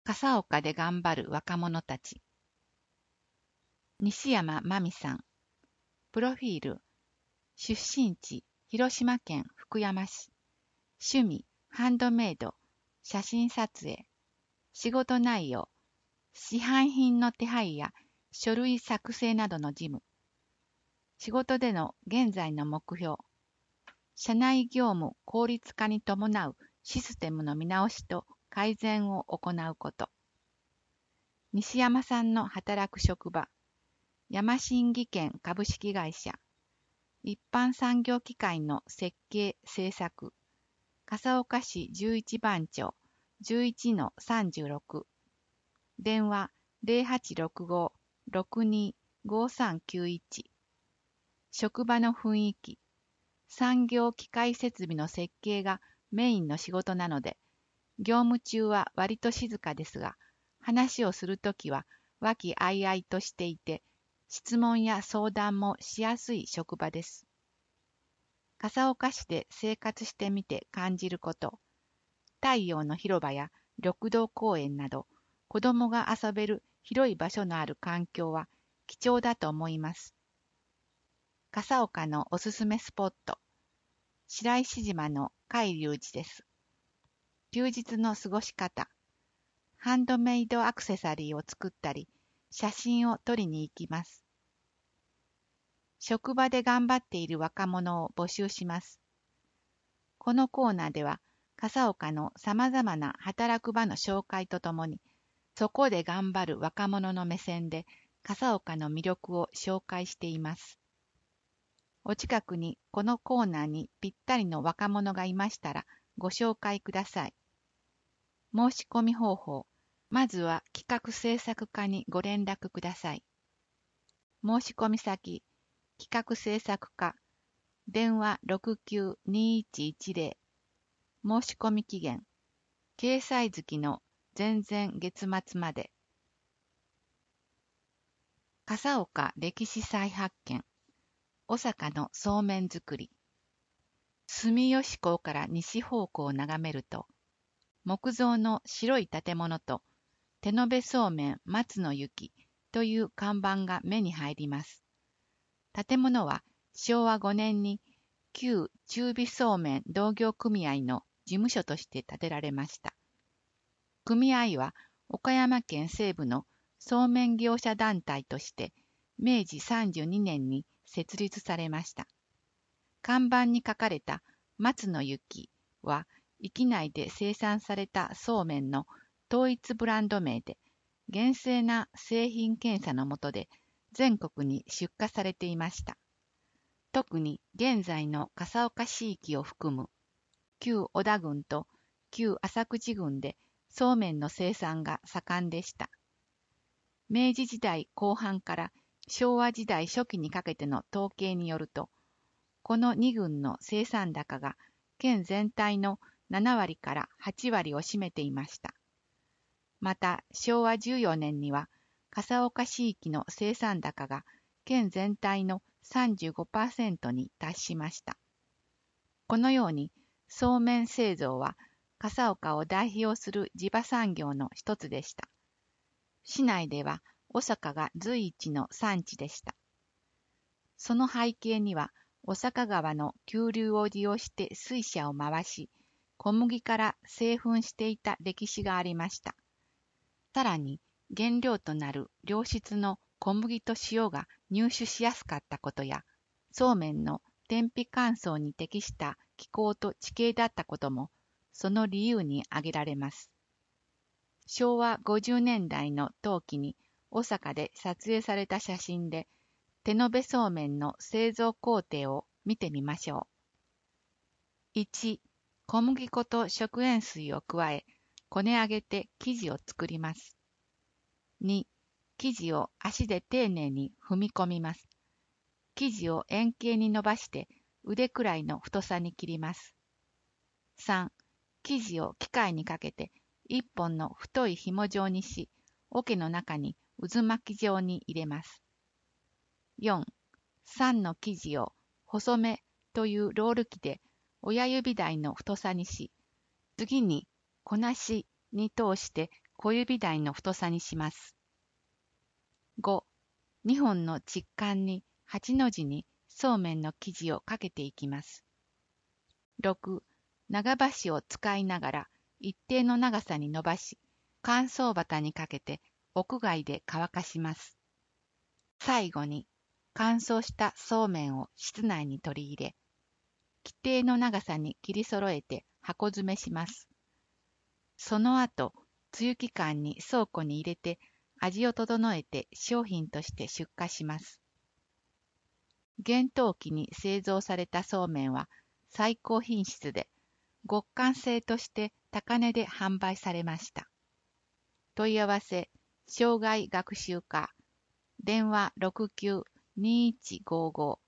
笠岡で頑張る若者たち。西山真美さん。プロフィール。出身地、広島県福山市。趣味、ハンドメイド、写真撮影。仕事内容、市販品の手配や書類作成などの事務。仕事での現在の目標。社内業務効率化に伴うシステムの見直しと改善を行うこと。西山さんの働く職場。山新技研株式会社。一般産業機械の設計・製作。笠岡市11番町 11-36。電話0865-625391。職場の雰囲気。産業機械設備の設計がメインの仕事なので、業務中は割と静かですが、話をするときは和気あいあいとしていて、質問や相談もしやすい職場です。笠岡市で生活してみて感じること。太陽の広場や緑道公園など、子供が遊べる広い場所のある環境は貴重だと思います。笠岡のおすすめスポット。白石島の海龍寺です。休日の過ごし方。ハンドメイドアクセサリーを作ったり、写真を撮りに行きます。職場で頑張っている若者を募集します。このコーナーでは、笠岡のさまざまな働く場の紹介とともに、そこで頑張る若者の目線で、笠岡の魅力を紹介しています。お近くにこのコーナーにぴったりの若者がいましたら、ご紹介ください。申し込み方法。まずは企画制作課にご連絡ください。申し込み先、企画制作課、電話692110。申し込み期限、掲載月の前々月末まで。笠岡歴史再発見、小坂のそうめん作り。住吉港から西方向を眺めると、木造の白い建物と手延べそうめん松の雪という看板が目に入ります。建物は昭和5年に旧中火そうめん同業組合の事務所として建てられました。組合は岡山県西部のそうめん業者団体として明治32年に設立されました。看板に書かれた松の雪は域内で生産されたそうめんの統一ブランド名で、厳正な製品検査の下で全国に出荷されていました。特に現在の笠岡市域を含む旧小田郡と旧浅口郡でそうめんの生産が盛んでした。明治時代後半から昭和時代初期にかけての統計によると、この2郡の生産高が県全体の7割から8割を占めていました。また昭和14年には笠岡市域の生産高が県全体の 35% に達しました。このようにそうめん製造は笠岡を代表する地場産業の一つでした。市内では小坂が随一の産地でした。その背景には小坂川の急流を利用して水車を回し、小麦から製粉していた歴史がありました。さらに原料となる良質の小麦と塩が入手しやすかったことや、そうめんの天日乾燥に適した気候と地形だったことも、その理由に挙げられます。昭和50年代の冬季に大阪で撮影された写真で、手延べそうめんの製造工程を見てみましょう。1、小麦粉と食塩水を加え、こね上げて生地を作ります。2、生地を足で丁寧に踏み込みます。生地を円形に伸ばして腕くらいの太さに切ります。3、生地を機械にかけて一本の太い紐状にし、桶の中に渦巻き状に入れます。4、3の生地を細めというロール機で親指大の太さにし、次にこなしに通して小指大の太さにします。5、2本の直管に8の字にそうめんの生地をかけていきます。6、長箸を使いながら一定の長さに伸ばし、乾燥旗にかけて屋外で乾かします。最後に乾燥したそうめんを室内に取り入れ、規定の長さに切り揃えて箱詰めします。その後、梅雨期間に倉庫に入れて味を整えて商品として出荷します。厳冬期に製造されたそうめんは最高品質で、極寒製として高値で販売されました。問い合わせ、障害学習課、電話69-2155